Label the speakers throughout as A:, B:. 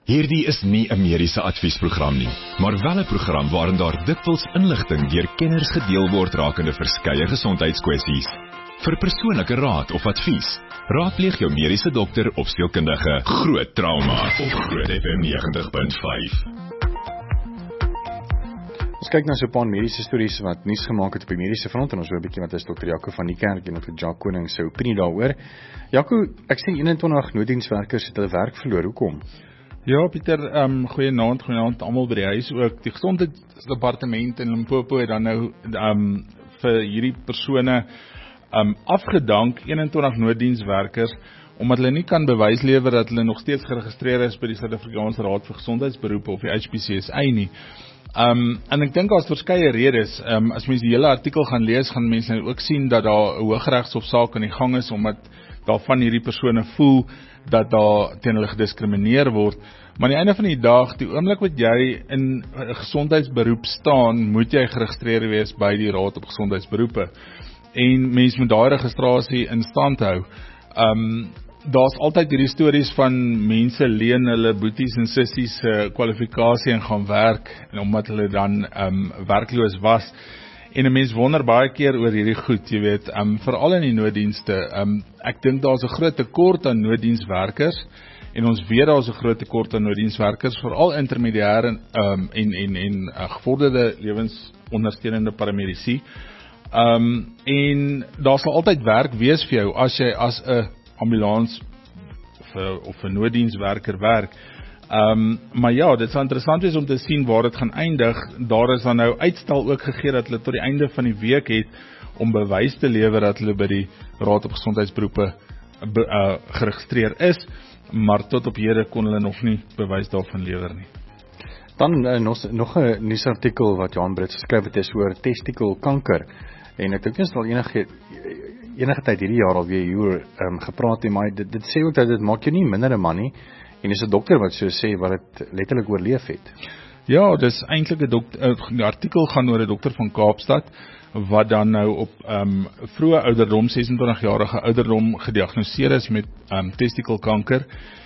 A: Hierdie is nie 'n mediese adviesprogram nie, maar wel 'n program waarin daar dikwels inligting deur kenners gedeel word rakende verskeie gesondheidskwessies. Vir persoonlike raad of advies, raadpleeg jou mediese dokter of sielkundige. Groot Trauma op Groot FM 90.5.
B: Ons kyk na so 'n paar mediese stories wat nuus gemaak het op die mediese front en ons hoor 'n bietjie wat is Dr. Jaco van die Kerk en Dr. Jacques Koning se opinie daaroor. Jaco, ek sien 21 nooddienswerkers het hulle werk verloor. Hoekom?
C: Ja, Pieter, goeienaand almal by die huis ook. Die gesondheidsdepartement in Limpopo het dan nou vir hierdie persone afgedank, 21 nooddienswerkers, omdat hulle nie kan bewys lewer dat hulle nog steeds geregistreer is by die Suid-Afrikaanse Raad vir Gesondheidsberoepe of die HPCSA nie. En ek dink daar's verskeie redes. As mens die hele artikel gaan lees, gaan mense nou ook sien dat daar 'n Hooggeregshofsaak aan die gang is, omdat daarvan hierdie persone voel dat daar teen hulle gediskrimineer word. Maar aan die einde van die dag, die oomblik wat jy in 'n gesondheidsberoep staan, moet jy geregistreer wees by die Raad op Gesondheidsberoepe. En mens moet daai registrasie in stand hou. Daar's altyd hierdie stories van mense leen hulle boeties en sissies kwalifikasie en gaan werk, en omdat hulle dan werkloos was. En 'n mens wonder baie keer oor hierdie goed, jy weet, veral in die nooddienste. Ek dink daar's 'n groot tekort aan nooddienswerkers, en ons weet daar's 'n groot tekort aan nooddienswerkers, veral intermediêre en gevorderde lewensondersteunende paramedici. En daar sal altyd werk wees vir jou as jy as 'n ambulans of 'n nooddienswerker werk. Maar ja, dit sal interessant wees om te sien waar dit gaan eindig. Daar is dan nou uitstel ook gegee dat hulle tot die einde van die week het om bewys te lewer dat hulle by die Raad op Gesondheidsberoepe geregistreer is, maar tot op hede kon hulle nog nie bewys daarvan lewer nie.
B: Dan nog 'n nuusartikel wat Johan Brits geskryf het is oor testikelkanker. En ek dink ons al enige tyd hierdie jaar alweer hieroor gepraat het, maar dit sê ook dat dit maak jou nie minder 'n man nie. En dis 'n dokter wat so sê wat dit letterlik oorleef het.
C: Ja, dis eintlik 'n artikel gaan oor 'n dokter van Kaapstad wat dan nou op vroeë ouderdom, 26-jarige ouderdom gediagnoseer is met testikelkanker.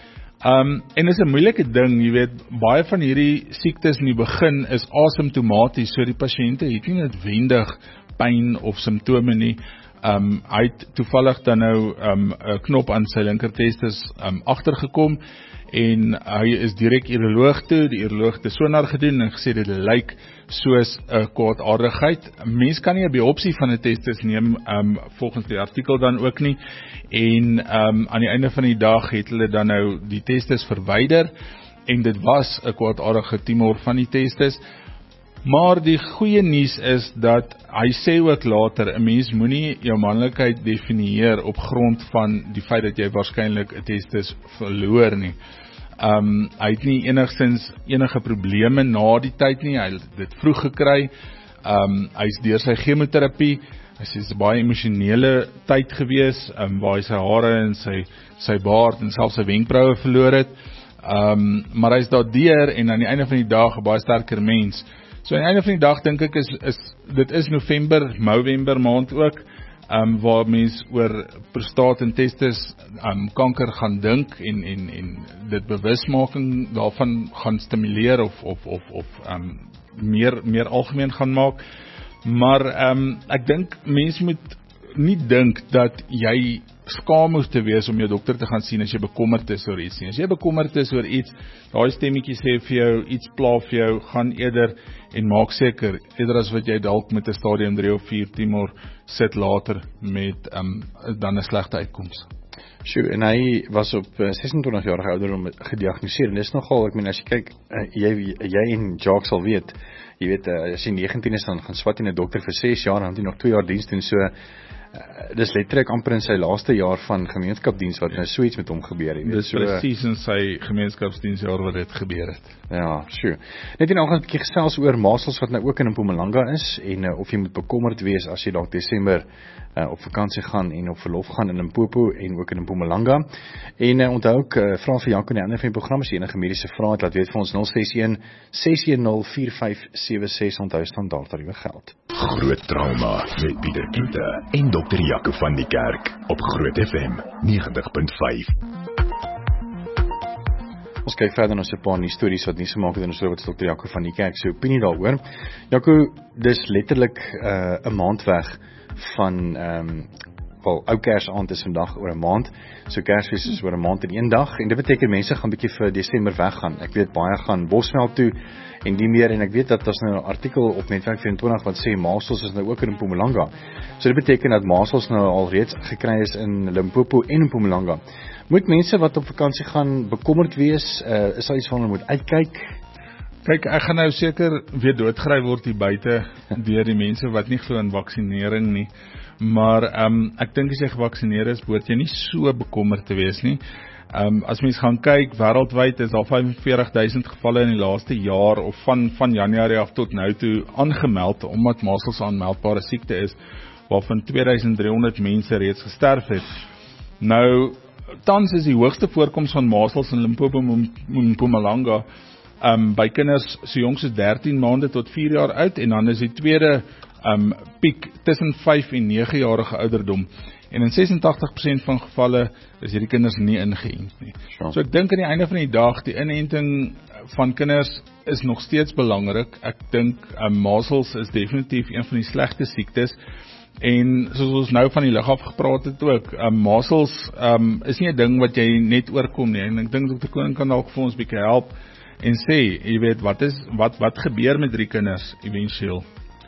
C: En is 'n moeilike ding, jy weet, baie van hierdie siektes in die begin is asymptomaties, so die pasiënte het nie noodwendig pyn of simptome nie. Hy het toevallig dan nou 'n knop aan sy linkertestis agtergekom, en hy is direk uroloog toe, die uroloog het 'n sonar gedoen en gesê dit lyk soos 'n kwaadaardigheid. Mens kan nie 'n biopsie van 'n testis neem, volgens die artikel dan ook nie, en aan die einde van die dag het hulle dan nou die testis verwyder, en dit was 'n kwaadaardige tumor van die testis. Maar die goeie nuus is dat hy sê ook later, 'n mens moenie jou manlikheid definieer op grond van die feit dat jy waarskynlik 'n testis verloor nie. Hy het nie enige probleme na die tyd nie, hy het dit vroeg gekry. Hy is deur sy chemoterapie, hy sê dit 'n baie emosionele tyd gewees, waar hy sy hare en sy baard en selfs sy wenkbroue verloor het. Maar hy is daardeur, en aan die einde van die dag 'n baie sterker mens. So aan die einde van die dag dink ek dit is November maand ook, waar mens oor prostaat en testis kanker gaan dink en dit bewusmaking daarvan gaan stimuleer of meer algemeen gaan maak. Maar ek dink mens moet nie dink dat jy skaam hoef te wees om jou dokter te gaan sien as jy bekommerd is oor iets nie. As jy bekommerd is oor iets, daai stemmetjie sê vir jou, iets pla vir jou, gaan eerder en maak seker, eerder as wat jy dalk met 'n stadium 3 of 4 tumor sit later met dan 'n slegte uitkoms.
B: Sjoe, en hy was op 26-jarige ouderdom gediagnoseer, en dis nogal, ek meen, as jy kyk, jy en Jacques sal weet, jy weet, as jy 19 is, dan gaan swat jy 'n dokter vir 6 jaar, dan het hy nog 2 jaar diens doen, so, dis letterlik amper in sy laaste jaar van gemeenskapsdiens wat nou so iets met hom gebeur het.
C: Dis presies in sy gemeenskapsdiensjaar wat dit gebeur het.
B: Ja, sure. Net en al gaan 'n bietjie gesels oor masels wat nou ook in Mpumalanga is, en of jy moet bekommerd wees as jy dalk Desember op vakansie gaan en op verlof gaan in Limpopo en ook in Mpumalanga. En onthou ook, vra vir Jaco in die ander van die program, as jy enige mediese vrae het, laat weet vir ons 061-610-4576, onthou standaard tariewe geld.
A: Groot Trauma met Pieter Kloete en Dr. Jaco van die Kerk op Groot FM 90.5.
B: Ons kyk verder na so 'n paar nuus stories wat nie so maak het in ons wat Dr. Jaco van die Kerk se opinie daaroor. Jaco, dis letterlik 'n maand weg van ou Kersaand is vandag oor 'n maand. So Kersfees is oor 'n maand en 1 dag en dit beteken mense gaan bietjie vir Desember weggaan. Ek weet baie gaan Bosveld toe en die meer en ek weet dat daar's nou 'n artikel op Netwerk 24 wat sê Masels is nou ook in Mpumalanga. So dit beteken dat Masels nou alreeds gekry is in Limpopo en in Mpumalanga. Moet mense wat op vakansie gaan bekommerd wees? Is daar iets van hulle moet uitkyk?
C: Kyk, ek gaan nou seker weer doodgery word hier buite deur die mense wat nie glo in vaksinering nie. Maar ek dink as jy gevaksinere is, behoort jy nie so bekommerd te wees nie. As mens gaan kyk, wêreldwyd is daar 45.000 gevalle in die laaste jaar of van Januarie af tot nou toe aangemeld, omdat masels 'n aanmeldbare siekte is, waarvan 2300 mense reeds gesterf het. Nou, tans is die hoogste voorkoms van masels in Limpopo en Mpumalanga by kinders so jonk soos 13 maande tot 4 jaar oud, en dan is die tweede piek tussen 5 en 9-jarige ouderdom. En in 86% van gevalle is hierdie kinders nie ingeënt nie. Sure. So ek dink aan die einde van die dag, die inenting van kinders is nog steeds belangrik. Ek dink masels is definitief een van die slegte siektes. En soos ons nou van die lig af gepraat het ook, masels is nie 'n ding wat jy net oorkom nie. En ek dink Dr. Koning kan dalk vir ons bietjie help en sê, jy weet, wat gebeur met die kinders eventueel?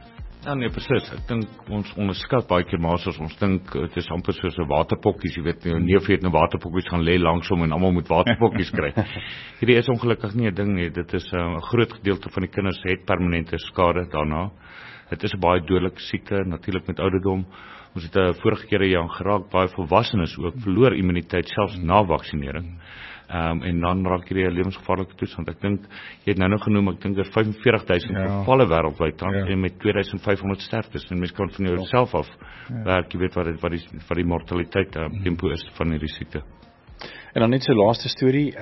D: Ja nee, presies. Ek dink ons onderskat baie keer masels. Ons dink dit is amper soos 'n waterpokkies, jy weet, neef het 'n waterpokkies gaan lê langsom en almal moet waterpokkies kry. Hierdie is ongelukkig nie 'n ding nie. Dit is 'n groot gedeelte van die kinders het permanente skade daarna. Dit is 'n baie dodelike siekte, natuurlik met ouderdom. Ons het vorige keer hieraan geraak, baie volwassenes ook verloor immuniteit selfs na vaksinering. En dan raak hierdie 'n lewensgevaarlike toestand. Ek dink jy het nou genoem, ek dink 45.000 gevalle wêreldwyd en met 2500 sterftes. En mens kan van jouself af werk, jy weet wat die mortaliteit tempo is van hierdie siekte.
B: En dan net so laaste storie,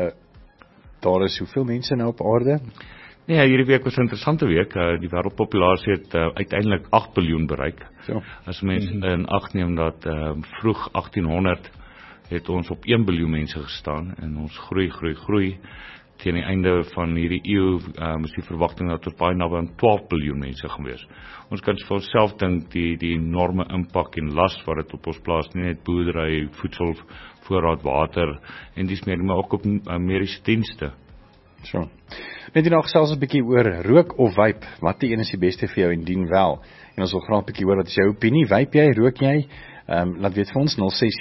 B: daar is hoeveel mense nou op aarde?
D: Nee, hierdie week was 'n interessante week. Die wêreldpopulasie het uiteindelik 8 biljoen bereik.
B: So.
D: As mense in ag neem dat vroeg 1800 het ons op 1 biljoen mense gestaan en ons groei. Teen die einde van hierdie eeu is die verwagting dat ons baie naby aan 12 biljoen mense gaan wees. Ons kan vir onsself dink die enorme impak en las wat dit op ons plaas, nie net boerdery, voedsel, voorraad water en dis meer, maar ook op mediese dienste.
B: So. Net nou gesels 'n bietjie oor rook of vape. Wat die een is die beste vir jou en dien wel. En ons wil graag 'n bietjie hoor wat is jou opinie. Vape jy, rook jy? Laat weet vir ons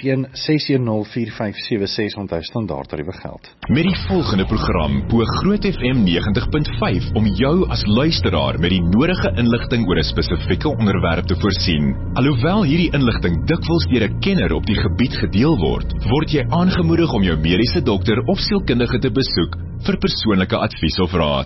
B: 061-610-4576, onthou standaard tariewe geld.
A: Met die volgende program bo Groot FM 90.5 om jou as luisteraar met die nodige inligting oor 'n spesifieke onderwerp te voorsien. Alhoewel hierdie inligting dikwels deur 'n kenner op die gebied gedeel word jy aangemoedig om jou mediese dokter of sielkundige te besoek vir persoonlike advies of raad.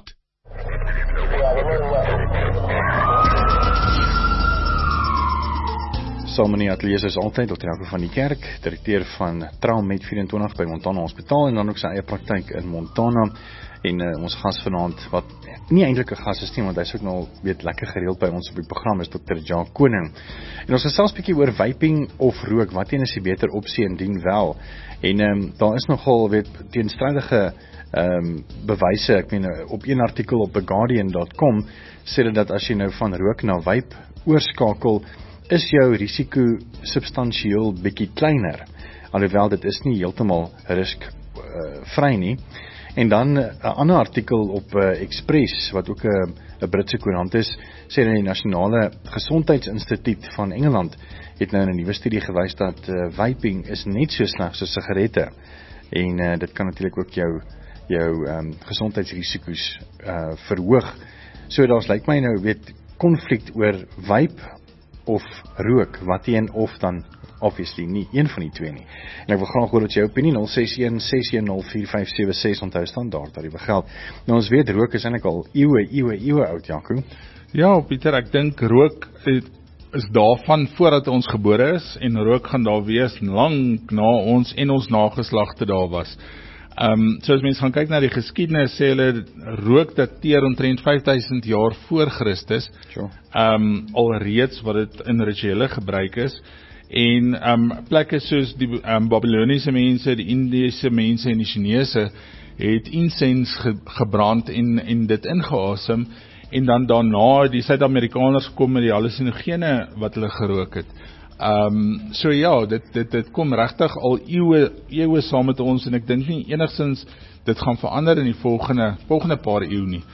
A: Saam in die ateljee is altyd Dr. Jaco van die Kerk, direkteur van Traumed24 by Montana Hospitaal en dan ook sy eie praktyk in Montana. En ons gas vanaand, wat nie eintlik 'n gas is nie, want hy's ook nou weet lekker gereeld by ons op die program, is Dr. Jaco Koning. En ons gesels 'n bietjie oor vaping of rook, wat een is die beter opsie indien wel. En daar is nogal weet teenstrydige bewyse. Ek meen op een artikel op theguardian.com sê dit dat as jy nou van rook na vape oorskakel, is jou risiko substansieel bietjie kleiner, alhoewel dit is nie heeltemal riskvry nie. En dan 'n ander artikel op Express, wat ook 'n Britse koerant is, sê dat die Nasionale Gesondheidsinstituut van Engeland het nou in 'n nuwe studie gewys dat vaping is net so sleg soos sigarette. En dit kan natuurlik ook jou gesondheidsrisiko's verhoog. So daar's lyk my nou weet konflik oor vape of rook, wat een of dan obviously nie, een van die twee nie. En ek wil graag hoor wat jou opinie, 061-610-4576, onthou standaard tariewe geld. Nou ons weet, rook is eintlik al eeue oud, Jaco.
C: Ja, Pieter, ek dink rook is daarvan voordat ons gebore is, en rook gaan daar wees lank na ons en ons nageslagte daar was. So as mens gaan kyk na die geskiedenis, sê hulle rook dateer omtrent 5000 jaar voor Christus,
B: sure.
C: Alreeds wat dit in rituele gebruik is, en plekke soos die Babyloniese mense, die Indiese mense en die Chinese het incense gebrand en dit ingeasem, en dan daarna die Suid-Amerikaners kom met die hallusinogene wat hulle gerook het. So ja, dit kom regtig al eeue saam met ons, en ek dink nie enigstens dit gaan verander in die volgende paar eeu nie.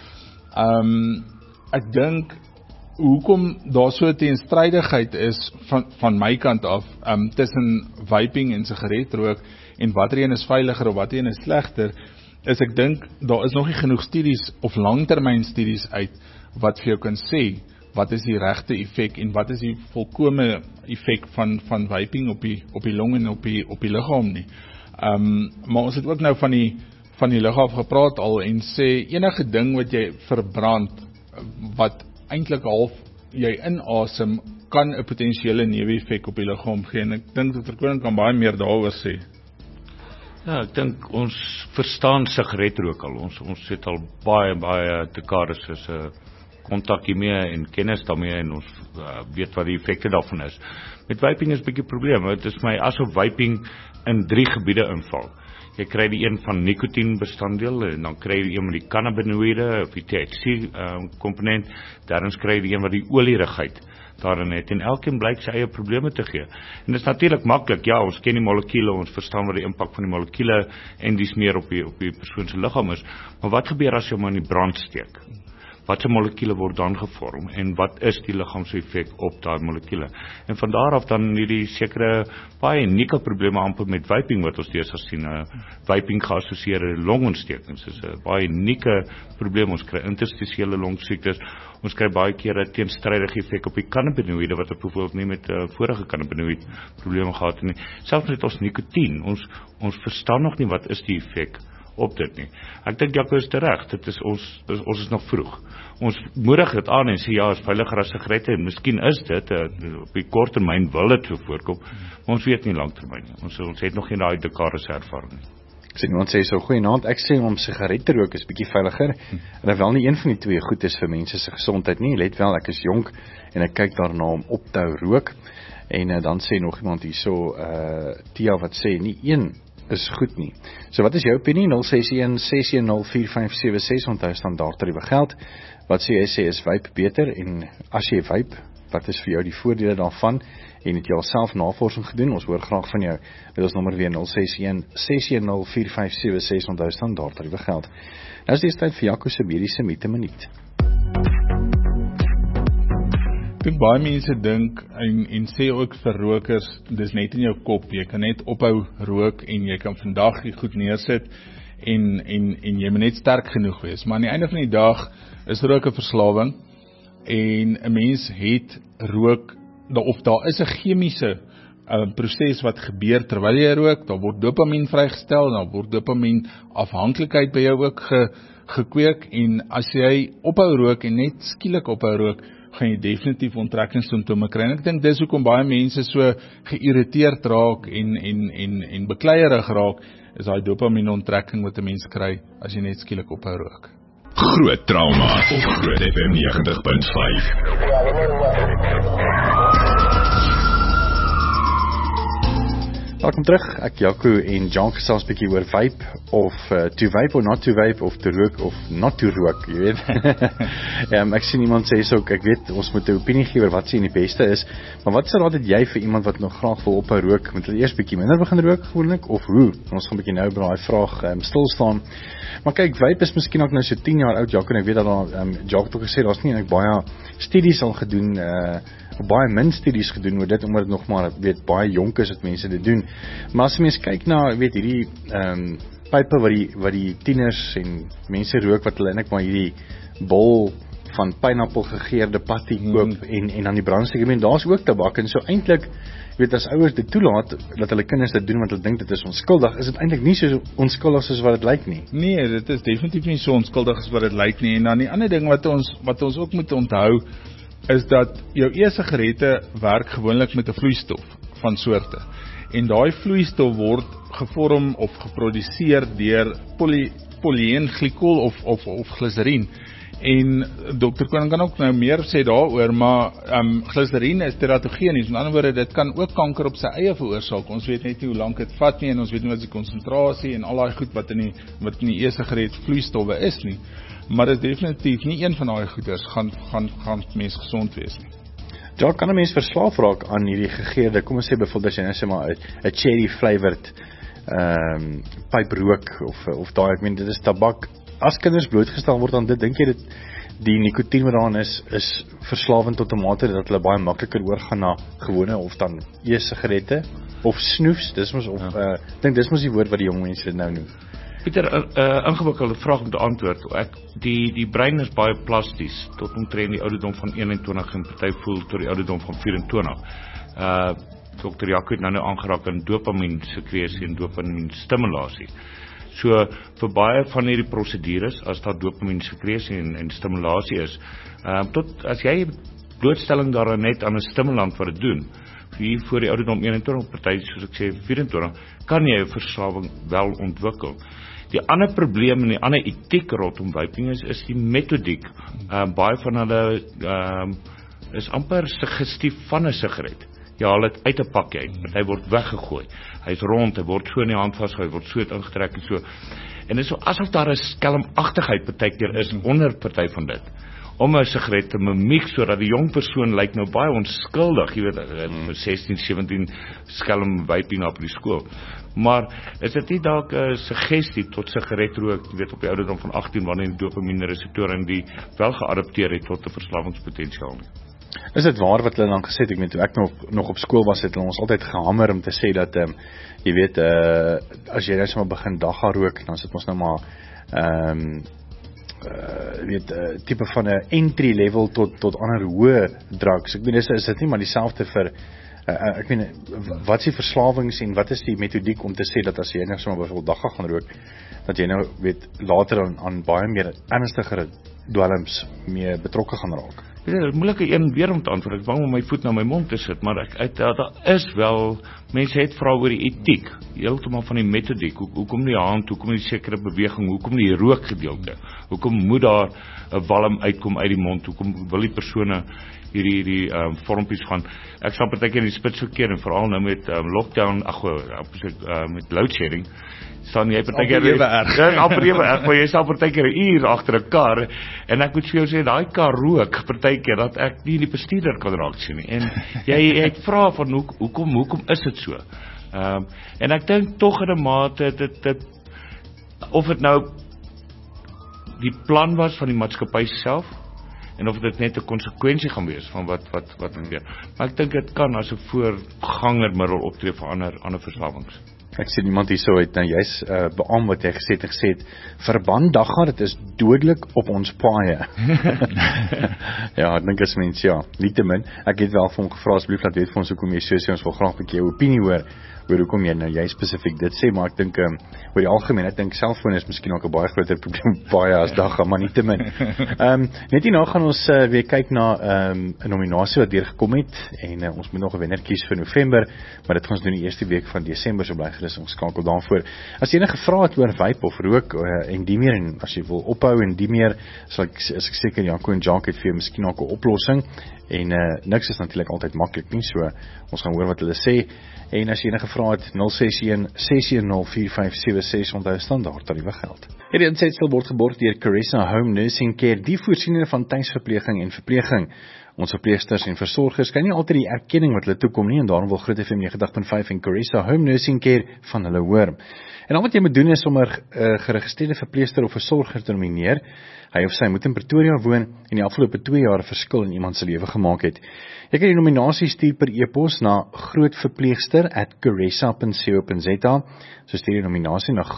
C: Ek dink hoekom daar so teenstrydigheid is van my kant af tussen vaping en sigaretrook en watter een is veiliger of watter een is slegter, is ek dink daar is nog nie genoeg studies of langtermyn studies uit wat vir jou kan sê wat is die regte effek en wat is die volkome effek van vaping op die long en op die liggaam nie. Maar ons het ook nou van die lug af gepraat al en sê enige ding wat jy verbrand wat eintlik half jy inasem kan 'n potensiële neeweffek op die liggaam gee, en ek dink dat Koning kan baie meer daaroor sê.
D: Ja, ek dink ons verstaan sigaretrook al. Ons het al baie dekades is kontak hiermee en kennis daarmee, en ons weet wat die effekte daarvan is. Met vaping is 'n bietjie probleem. Dit is my asof vaping in 3 gebiede inval. Jy kry die een van nikotienbestanddeel, en dan kry jy een met die cannabinoïde of die THC komponent, daarins kry jy die een wat die olierigheid daarin het, en elkeen blyk sy eie probleme te gee. En dit is natuurlik maklik, ja, ons ken die molekule, ons verstaan wat die impak van die molekule en dis meer op die persoon se liggaam is, maar wat gebeur as jy hom in die brand steek? Watse molekule word dan gevorm, en wat is die liggaamseffek op daai molekule? En van daar af dan hierdie sekere baie unieke probleme amper met vaping wat ons deesdae sien. Vaping geassosieerde longontstekings is 'n baie unieke probleem. Ons kry interstisiële longsiektes. Ons kry baie keer 'n teenstrydige effek op die cannabinoïde wat ek byvoorbeeld nie met vorige cannabinoïde probleme gehad het nie. Selfs met ons nikotien, ons verstaan nog nie wat is die effek op dit nie. Ek dink Jaco is reg, ons is nog vroeg. Ons moedig dit aan en sê ja, is veiliger as sigarette, en miskien is dit, op die kort termyn wil dit so voorkom, maar ons weet nie langtermyn nie. Ons het nog geen daai dekades ervaring nie.
B: Ek sê iemand sê so, goeienaand, ek sê om sigarette rook is bietjie veiliger, en wel nie een van die twee goed is vir mense se gesondheid nie. Let wel, ek is jonk en ek kyk daarna om op te hou rook, en dan sê nog iemand hierso, Tia wat sê nie een is goed nie. So wat is jou opinie? 061-610-4576, onthou standaard tariewe geld. Wat sê jy sê is vape beter, en as jy vape, wat is vir jou die voordele daarvan, en het jy al self navorsing gedoen? Ons hoor graag van jou. Dit is nommer weer 061-610-4576, onthou standaard tariewe geld. Nou is die tyd vir Jaco se mediese minuut.
C: Ek dink baie mense dink en sê ook vir rokers, dis net in jou kop, jy kan net ophou rook en jy kan vandag die goed neersit en jy moet net sterk genoeg wees, maar aan die einde van die dag is rook 'n verslawing en 'n mens het rook, of daar is 'n chemiese proses wat gebeur terwyl jy rook, daar word dopamien vrygestel, daar word dopamien afhanklikheid by jou ook gekweek, en as jy ophou rook en net skielik ophou rook, gaan jy definitief onttrekkingssimptome kry. En ek dink dis hoekom baie mense so geïrriteerd raak en bekleierig raak, is daai dopamien onttrekking wat 'n mens kry as jy net skielik ophou rook.
A: Groot trauma op Groot FM 90.5.
B: Welkom terug, ek Jaco en Jan gesels bietjie oor vape, of to vape or not to vape, of to rook of not to rook, jy weet. Ek sien iemand sê so, ek weet, ons moet 'n opinie gee oor wat sê die beste is, maar wat sê raad het jy vir iemand wat nog graag wil ophou rook, moet hulle eers bietjie minder begin rook gewoonlik, of hoe? Ons gaan bietjie nou by daai vraag stil staan. Maar kyk, vape is miskien ook nou so 10 jaar oud, Jaco, en ek weet dat daar, Jaco het ook gesê, daar is nie baie studies al gedoen, baie min studies gedoen oor dit, omdat dit nog maar, weet, baie jonk is wat mense dit doen. Maar as mens kyk na, weet, hierdie pype wat die tieners en mense rook, wat hulle eintlik maar hierdie bol van pineappel gegeurde patty koop en dan die brandsteek, daar's ook tabak, en so eintlik, weet, as ouers dit toelaat dat hulle kinders dit doen want hulle dink dit is onskuldig, is dit eintlik nie so onskuldig soos wat dit lyk nie.
C: Nee, dit is definitief nie so onskuldig as wat dit lyk nie. En dan die ander ding wat ons ook moet onthou, is dat jou e-sigarette werk gewoonlik met 'n vloeistof van soorte. En daai vloeistof word gevorm of geproduseer deur polyeenglikol of gliserien. En Dr. Koning kan ook nou meer sê daaroor, maar glyserine is teratogenies. Met ander woorde, dit kan ook kanker op sy eie veroorsaak. Ons weet net nie hoe lank dit vat nie, en ons weet nie wat die konsentrasie en al daai goed wat in die e-sigaret vloeistowwe is nie. Maar dit is definitief nie een van daai goeders gaan mens gesond wees nie.
B: Ja, kan 'n mens verslaaf raak aan hierdie gegeurde, kom ons sê byvoorbeeld as jy nou sê maar 'n cherry flavored pyprook of daai, ek meen dit is tabak. As kinders blootgestel word aan dit, dink jy dit die nikotien wat daarin is verslawend tot 'n mate dat hulle baie makliker oorgaan na gewone of dan e-sigarette of snoefs, dis mos of dink dis mos die woord wat die jong mense dit nou noem.
D: Pieter, ingewikkelde vraag om te antwoord. Die brein is baie plasties tot omtrent die ouderdom van 21 en party voel tot die ouderdom van 24. Dr. Jaco het nou aangeraak aan dopamien sekresie en dopamien stimulasie. So vir baie van hierdie prosedures, as daar dopamien sekresie en stimulasie is, tot as jy blootstelling daaraan net aan 'n stimulant wat dit doen, hier voor die ouderdom 21, party soos ek sê 24, kan jy 'n verslawing wel ontwikkel. Die ander probleem en die ander etiek rondom vaping is die metodiek. Baie van hulle is amper suggestief van 'n sigaret. Jy haal dit uit 'n pakkie uit, hy word weggegooi. Hy's rond, hy word so in die hand vasgehou, hy word so ingetrek en so. En dit is so asof daar 'n skelmagtigheid partykeer is onder party van dit. Om 'n sigaret te mimiek sodat die jong persoon lyk nou baie onskuldig, jy weet, 16, 17 skelm vaping op die skool. Maar is dit nie dalk 'n suggestie tot sigaretrook, jy weet op die ouderdom van 18 wanneer die dopamine reseptore in die wel geadapteer het tot 'n verslawingspotensiaal nie?
B: Is dit waar wat hulle dan gesê het, ek weet toe ek nog op skool was, het hulle ons altyd gehamer om te sê dat, jy weet, as jy nou sommer begin dagga rook, dan sit ons nou maar, tipe van 'n entry level tot ander hoë drugs. Ek meen, is dit nie maar dieselfde vir, ek meen, wat is die verslawings en wat is die metodiek om te sê dat as jy nou sommer byvoorbeeld dagga gaan rook, dat jy nou, weet, later aan baie meer ernstigere dwelms mee betrokke gaan raak?
D: Ja, dit is moeilike een weer om te antwoord. Ek bang om my voet na my mond te sit, maar daar is wel, mense het vra oor die etiek, heeltemal van die metodiek, hoekom die hand, hoekom die sekere beweging, hoekom die rookgedeelte, hoekom moet daar 'n walm uitkom uit die mond, hoekom wil die persone hierdie vormpies gaan. Ek sal partykeer in die spits verkeer en veral nou met lockdown, met loadshedding, staan jy partykeer amper ewe erg, maar jy staan partykeer 'n uur agter 'n kar en ek moet vir jou sê daai kar rook partykeer dat ek nie die bestuurder kan raak sien nie. En jy het vra van hoekom is dit so? En ek dink tog in 'n mate dit of dit nou die plan was van die maatskappy self en of dit net 'n konsekwensie gaan wees van wat gebeur. Maar ek dink dit kan as 'n voorgangermiddel optree vir ander verslawings.
B: Ek sien iemand hierso het nou juis beamoen wat jy gesê het, verband dagga, dit is dodelik op ons paaie. Ja, ek dink as mens, ja, nietemin, ek het wel vir hom gevra asseblief laat weet vir ons hoekom jy so sê, ons wil graag 'n bietjie jou opinie hoor hoekom jy nou jy spesifiek dit sê, maar ek dink oor die algemeen, ek dink selfoon is miskien ook 'n baie groter probleem baie as dagga, maar nietemin. Net hierna gaan ons weer kyk na 'n nominasie wat deurgekom het en ons moet nog 'n wenner kies vir November, maar dit gaan ons doen die eerste week van Desember, so bly gerus ongeskakel daarvoor. As jy enige vrae het oor vape of rook en die meer, en as jy wil ophou en die meer, is ek seker Jaco en Jacques het vir jou miskien ook 'n oplossing. En niks is natuurlik altyd maklik nie, so ons gaan hoor wat hulle sê. En as jy enige vrae het, 061-610-4576, onthou standaard tariewe geld. Hierdie insetsel word geborg deur Caressa Home Nursing Care, die voorsiening van tuisverpleging en verpleging. Ons verpleegsters en versorgers kry nie altyd die erkenning wat hulle toekom nie, en daarom wil Groot FM 90.5 en Caressa Home Nursing Care van hulle hoor. En al wat jy moet doen is om 'n geregistreerde verpleegster of versorger te nomineer. Hy of sy moet in Pretoria woon en die afgelope 2 jaar 'n verskil in iemand se lewe gemaak het. Jy kan die nominasie stuur per e-pos na grootverpleegster@caressa.co.za. So stuur die nominasie na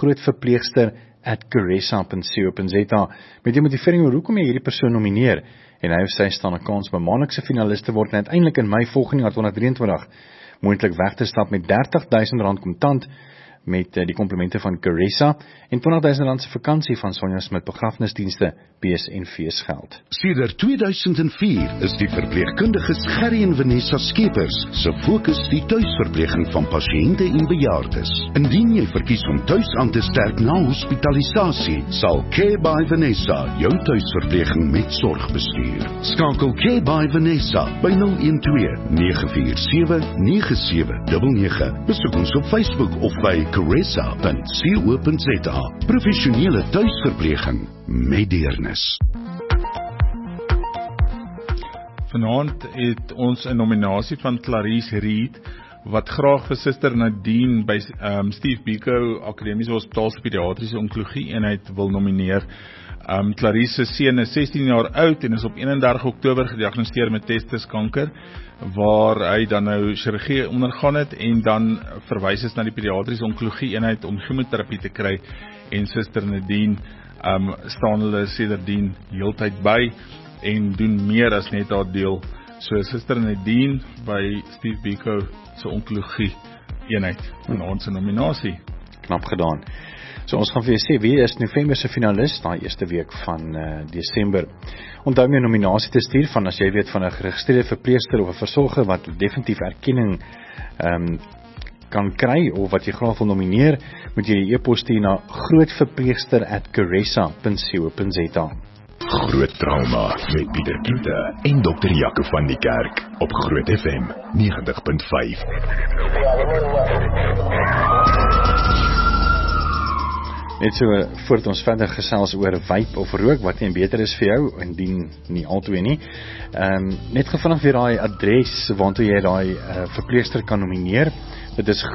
B: grootverpleegster@caressa.co.za met die motivering oor hoekom jy hierdie persoon nomineer, en hy of sy staan 'n kans om 'n maandelikse finaliste word en uiteindelik in Mei volgende jaar 2023 moontlik weg te stap met R30.000 kontant met die komplemente van Caressa en R20.000 se vakansie van Sonja Smit begrafnisdienste, bees en feesgeld.
E: Sedert 2004 is die verpleegkundiges Gerry en Vanessa Skeepers se fokus die tuisverpleging van pasiënte en bejaardes. Indien jy verkies om tuis aan te sterk na hospitalisasie, sal Care by Vanessa jou tuisverpleging met sorg bestuur. Skakel Care by Vanessa by 012-947-9799. Besoek ons op Facebook of by caressa.co.za. Professionele tuisverpleging met deernis.
C: Vanaand het ons 'n nominasie van Clarice Reed wat graag vir Suster Nadine by Steve Biko Akademiese Hospitaal se Pediatriese Onkologie eenheid wil nomineer. Clarice se seun is 16 jaar oud en is op 31 Oktober gediagnoseer met testiskanker, waar hy dan nou chirurgie ondergaan het en dan verwys is na die Pediatriese Onkologie eenheid om chemoterapie te kry, en Suster Nadine staan hulle sedertdien heeltyd by en doen meer as net haar deel. So Suster Nadine by Steve Biko se onkologie eenheid en ons nominasie.
B: Knap gedaan. So ons gaan vir julle sê wie is November se finalis daai eerste week van Desember. Onthou my nominasie te stuur van as jy weet van 'n geregistreerde verpleegster of 'n versorger wat definitief erkenning kan kry of wat jy graag wil nomineer, moet jy die e-pos stuur na grootverpleegster@caressa.co.za.
A: Groot trauma met Pieter Kloete en Dr. Jaco van die Kerk op Groot FM 90.5.
B: Net so voordat ons verder gesels oor vape of rook, wat nie beter is vir jou, indien nie altwee nie. Net gevraag weer daai adres waartoe jy daai verpleegster kan nomineer. Dit is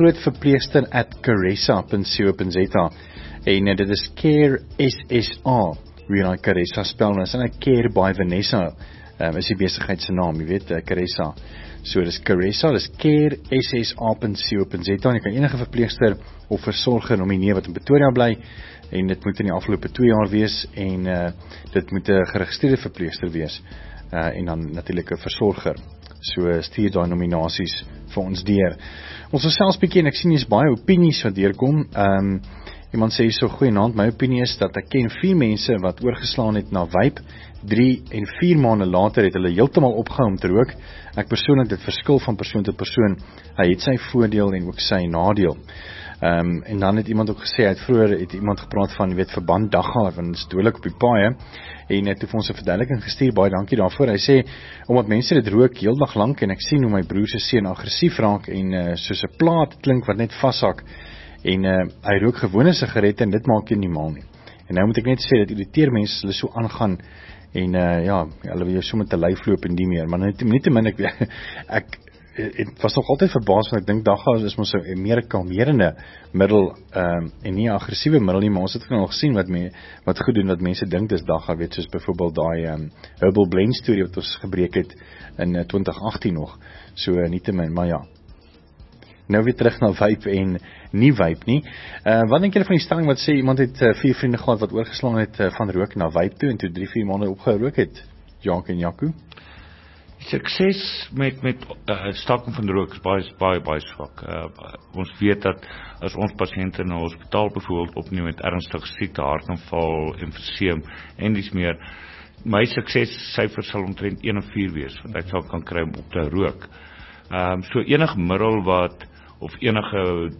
B: grootverpleegster@caressa.co.za en dit is Care SSA, wie daai Caressa spel, is en Care by Vanessa is die besigheid se naam, jy weet, Caressa. So dis Caressa, dis Care SSA.co.za en jy kan enige verpleegster of versorger nomineer wat in Pretoria bly, en dit moet in die afgelope 2 jaar wees, en dit moet 'n geregistreerde verpleegster wees, en dan natuurlik 'n versorger. So stuur daai nominasies vir ons deur. Ons wil selfs bietjie, en ek sien hier's baie opinies wat deurkom. Iemand sê so, goeienaand, my opinie is dat ek ken 4 mense wat oorgeslaan het na vape, 3 en 4 maande later het hulle heeltemal opgehou om te rook. Ek persoonlik, dit verskil van persoon tot persoon. Hy het sy voordeel en ook sy nadeel. En dan het iemand ook gesê, vroeër het iemand gepraat van, jy weet, verband dagga, want dit is dodelik op die paaie, en het toe vir ons 'n verduideliking gestuur, baie dankie daarvoor. Hy sê, omdat mense dit rook heel dag lank, en ek sien hoe my broer se seun aggressief raak, en soos 'n plaat klink wat net vashak, en hy rook gewone sigarette, en dit maak nie mal nie. En nou moet ek net sê, dit irriteer mense, hulle so aangaan, en hulle wil jou so met 'n lyf loop en die meer, maar nietemin ek was nog altyd verbaas, want ek dink dagga is mos 'n meer kalmerende middel, en nie 'n aggressiewe middel nie, maar ons het nog gesien wat goed doen, wat mense dink dis dagga, weet, soos byvoorbeeld daai Herbal Blend storie wat ons gebreek het in 2018 nog, so nietemin, maar ja. Nou weer terug na vape en nie vape nie. Wat dink julle van die stelling wat sê, iemand het 4 vriende gehad wat oorgeslaan het van rook na vape toe, en toe 3-4 maande opgerook het? Jank en Jaco?
D: Sukses met staking van rook is baie swak. Ons weet dat as ons pasiënte na hospitaal byvoorbeeld opneem met ernstige siekte, hartaanval, emfyseem en dis meer, my suksessyfer sal omtrent 1 of 4 wees, wat ek sal kan kry om op te rook. So enige middel of enige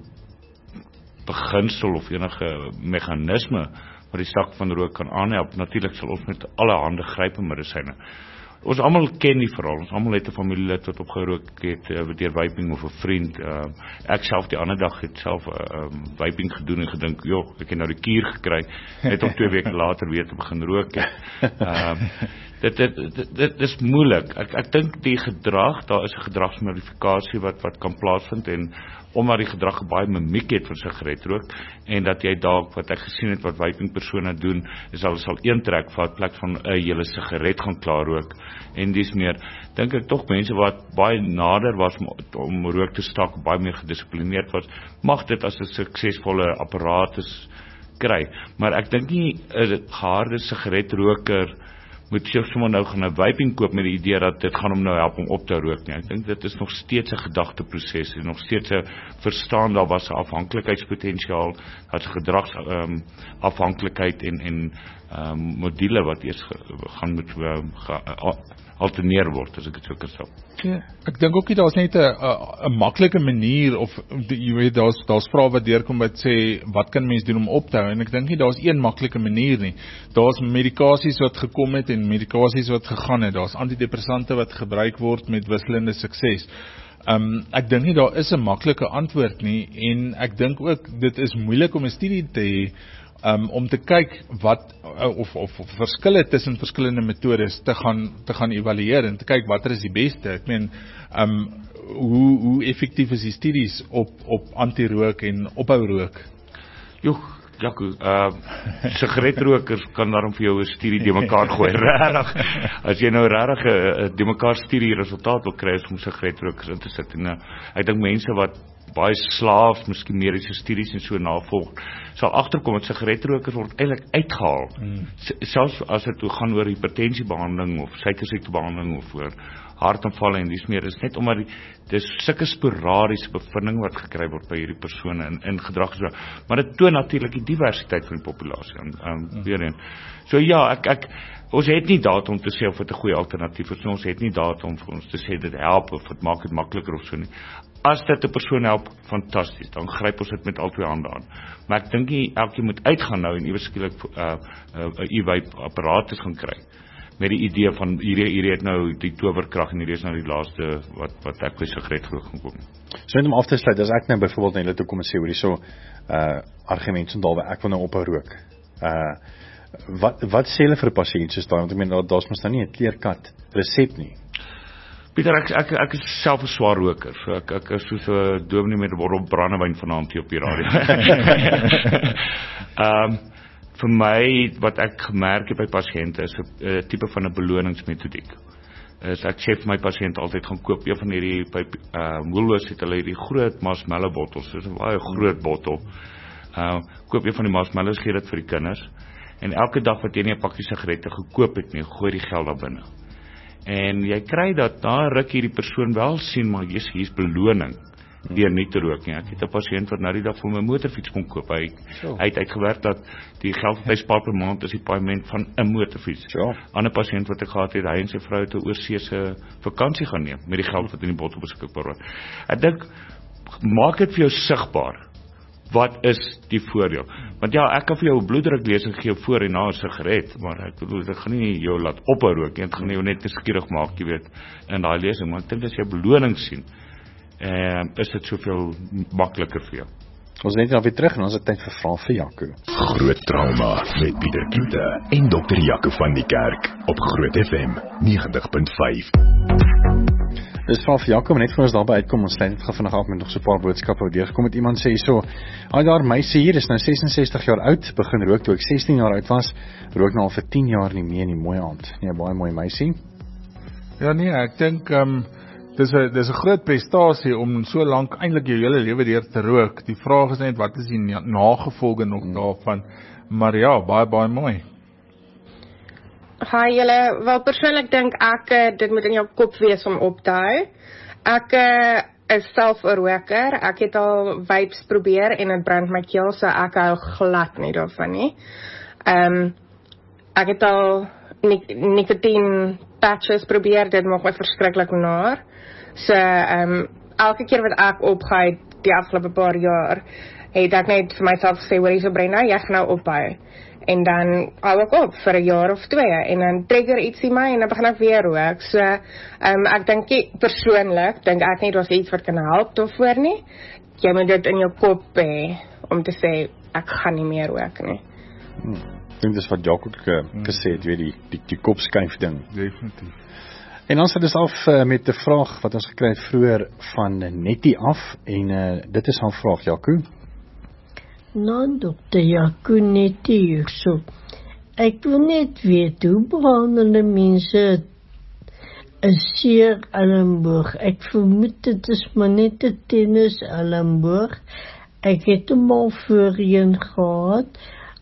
D: beginsel of enige meganisme wat die stak van rook kan aanhelp, natuurlik sal ons met alle hande gryp en medisyne. Ons almal ken die verhaal, ons almal het 'n familielid wat opgerook het deur vaping of 'n vriend. Ek self die ander dag het self vaping gedoen en gedink, joh, ek het nou die kuur gekry, net om 2 weke later weer te begin rook. Dit is moeilik. Ek dink die gedrag, daar is 'n gedragsmodifikasie wat kan plaasvind, en omdat die gedrag baie mimiek het van sigaretrook, en dat jy dalk, wat ek gesien het wat vaping persone doen, is hulle sal een trek vat plek van 'n hele sigaret gaan klaar rook, en dis meer, dink ek tog mense wat baie nader was om rook te stak, baie meer gedissiplineerd was, mag dit as 'n suksesvolle apparatus kry, maar ek dink nie 'n geharde sigaretroker moet sommer nou gaan 'n vaping koop met die idee dat dit gaan hom nou help om op te rook nie. Ek dink dit is nog steeds 'n gedagteproses en nog steeds 'n verstaan daar was 'n afhanklikheidspotensiaal, daar's gedrags afhanklikheid en module wat eers gaan moet alterneer word, as ek dit so kan sê.
C: Ja, ek dink ook nie daar's net 'n maklike manier of jy weet daar's vrae wat deurkom wat sê wat kan mens doen om op te hou en ek dink nie daar's een maklike manier nie. Daar's medikasies wat gekom het en medikasies wat gegaan het. Daar's antidepressante wat gebruik word met wisselende sukses. Ek dink nie daar is 'n maklike antwoord nie en ek dink ook dit is moeilik om 'n studie te hê om te kyk wat of verskille tussen verskillende metodes te gaan evalueer en te kyk watter is die beste. Ek meen hoe effektief is die studies op anti-rook en ophou rook?
D: Jaco, sigaretrokers kan daarom vir jou 'n studie de mekaar gooi. Regtig. As jy nou regtig 'n de mekaar studie resultaat wil kry om sigaretrokers in te sit en ek dink mense wat baie slaaf, miskien mediese studies en so navolg, sal agterkom dat sigaretrokers word eintlik uitgehaal. Selfs as dit gaan oor hipertensiebehandeling of suikersiektebehandeling of oor hartaanvalle en dis meer, is net omdat dis sulke sporadiese bevinding wat gekry word by hierdie persone in gedrag. Maar dit toon natuurlik die diversiteit van die populasie. Weer een. So ja, ons het nie data om te sê of dit 'n goeie alternatief is. Ons het nie data om vir ons te sê dit help of dit maak dit makliker of so nie. As dit 'n persoon help, fantasties, dan gryp ons dit met al twee hande aan. Maar ek dink nie elkeen moet uitgaan nou en iewers skielik 'n e-vape apparaat gaan kry met die idee van hierdie het nou die towerkrag en hierdie is nou die laaste wat ek by sigaretrook gaan kom.
B: So net om af te sluit, as ek nou byvoorbeeld net toe kom en sê hoor hierso argument so dalk ek wil nou ophou rook. Wat sê hulle vir 'n pasiënt soos daai? Want ek meen daar's mos nou nie 'n clear-cut resep nie.
D: Pieter, ek is self 'n swaar roker, so ek is soos 'n dominee met 'n bottel brandewyn vanaand hier op die radio. Vir my, wat ek gemerk het by pasiënte, is 'n tipe van 'n beloningsmetodiek. Ek sê vir my pasiënte altyd gaan koop een van hierdie by Woolworths het hulle hierdie groot marshmallow bottels, dis 'n baie groot bottel. Koop een van die marshmallows, gee dit vir die kinders. En elke dag wat jy nie 'n pakkie sigarette gekoop het nie, gooi die geld daar binne. En jy kry dat na ruk hierdie persoon wel sien, maar hier's beloning deur nie te rook nie. Ek het 'n pasiënt wat nou die dag vir my motorfiets kon koop. Hy het uitgewerk dat die geld wat hy spaar per maand is die paaiement van 'n motorfiets. Ander pasiënt wat ek gehad het, hy en sy vrou het 'n oorseese vakansie gaan neem met die geld wat in die bottel beskikbaar was. Ek dink maak dit vir jou sigbaar. Wat is die voordeel? Want ja, ek kan vir jou 'n bloeddruklesing gee voor en na 'n sigaret, maar ek bedoel, dit gaan nie jou laat ophou rook nie, dit gaan jou net nuuskierig maak, jy weet, in daai lesing, maar ek dink as jy beloning sien, is dit soveel makliker vir jou.
B: Ons net nou weer terug en ons het tyd vir vrae vir Jaco.
A: Groot trauma met Pieter Kloete en Dr. Jaco van die Kerk op Groot FM 90.5.
B: Dis vraag vir Jaco, net voor ons daarby uitkom, ons sluit net vandag af met nog so 'n paar boodskappe wat deurgekom het. Iemand sê so, daar meisie hier is nou 66 jaar oud, begin rook toe ek 16 jaar oud was, rook nou al vir 10 jaar nie meer nie, mooi aand. Nee, baie mooi meisie.
C: Ja nee, ek dink dis 'n groot prestasie om so lank eintlik jou hele lewe deur te rook. Die vraag is net wat is die nagevolge nog daarvan? Maar ja, baie mooi.
F: Hi julle, wel persoonlik dink ek dit moet in jou kop wees om op te hou. Ek is self 'n roker. Ek het al vapes probeer en dit brand my keel, so ek hou glad nie daarvan nie. Ek het al nicotine patches probeer, dit maak my verskriklik naar. So elke keer wat ek opgehou het die afgelope paar jaar, het ek net vir myself gesê, hoor hierso Brenda, jy gaan nou ophou. En dan hou ek op vir 'n jaar of 2 en dan trigger iets in my en dan begin ek weer rook. So ek dink persoonlik dink ek nie daar's iets wat kan help daarvoor nie. Jy moet dit in jou kop hê om te sê ek gaan nie meer rook nie.
B: Ek dink dis wat Jaco gesê het, weet die kopskuif ding.
C: Definitief.
B: En dan sit ons af met 'n vraag wat ons gekry het vroeër van Nettie af en dit is haar vraag, Jaco.
G: Nou, Dr. Jaco, Nettie hier so. Ek wil net weet, hoe behandel mense 'n seer elmboog? Ek vermoed dit is maar net 'n tennis elmboog. Ek het hom al voorheen gehad,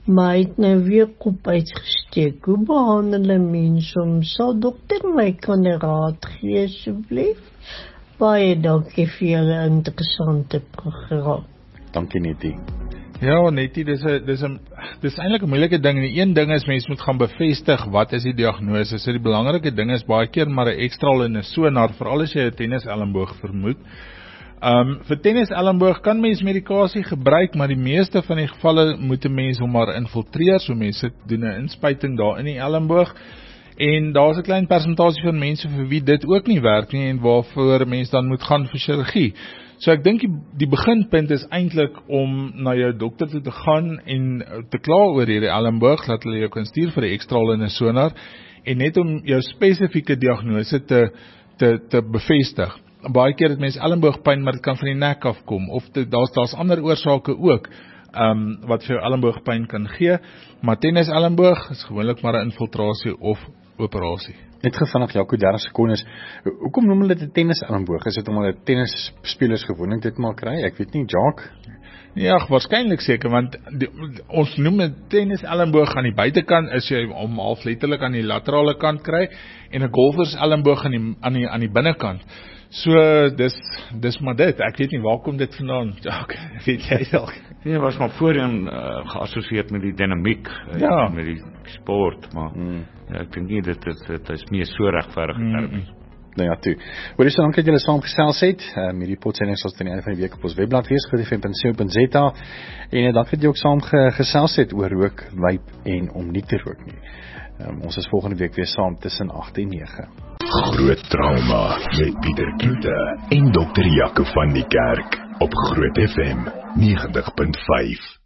G: maar hy het nou weer kop uitgesteek. Hoe behandel 'n mens hom? Sal dokter my kan 'n raad gee asseblief? Baie dankie vir julle interessante program.
B: Dankie Nettie.
C: Ja, Nettie, dis eintlik 'n moeilike ding. Die een ding is mens moet gaan bevestig wat is die diagnose. So die belangrike ding is baie keer maar 'n ekstraal en 'n sonar, veral as jy 'n tenniselmboog vermoed. Vir tenniselmboog kan mens medikasie gebruik, maar die meeste van die gevalle moet 'n mens hom maar infiltreer, so mense doen 'n inspuiting daar in die elmboog. En daar's 'n klein persentasie van mense vir wie dit ook nie werk nie en waarvoor mense dan moet gaan vir chirurgie. So ek dink die beginpunt is eintlik om na jou dokter toe te gaan en te kla oor hierdie elmboog, dat hulle jou kan stuur vir 'n ekstraal en 'n sonar en net om jou spesifieke diagnose te bevestig. Baie keer het mense elmboogpyn, maar dit kan van die nek afkom of daar's ander oorsake ook wat vir jou elmboogpyn kan gee, maar tenniselmboog is gewoonlik maar 'n infiltrasie of operasie.
B: Net gevinnig, Jaco, 30 sekondes. Hoekom noem hulle dit 'n tenniselmboog? Is dit omdat tennisspelers gewoonlik dit maar kry? Ek weet nie, Jacques.
C: Ja, waarskynlik seker, want ons noem 'n tenniselmboog aan die buitekant is jy om half letterlik aan die laterale kant kry en 'n golferselmboog aan die binnekant. So dis maar dit. Ek weet nie waar kom dit vandaan. Jacques, weet jy dalk?
D: Nee, was maar voorheen geassosieer met die dinamiek, met die sport, maar ek dink nie dit is meer so regverdig term.
B: Nou ja, toe. Hoorie, so dankie dat julle saamgesels het. Hierdie potsending sal teen die einde van die week op ons webblad wees, grootfm.co.za. En dankie dat jy ook saam gesels het oor rook, vape en om nie te rook nie. Ons is volgende week weer saam tussen 8 en 9.
A: Groot Trauma met Pieter Kloete en Dr. Jaco van die Kerk op Groot FM 90.5.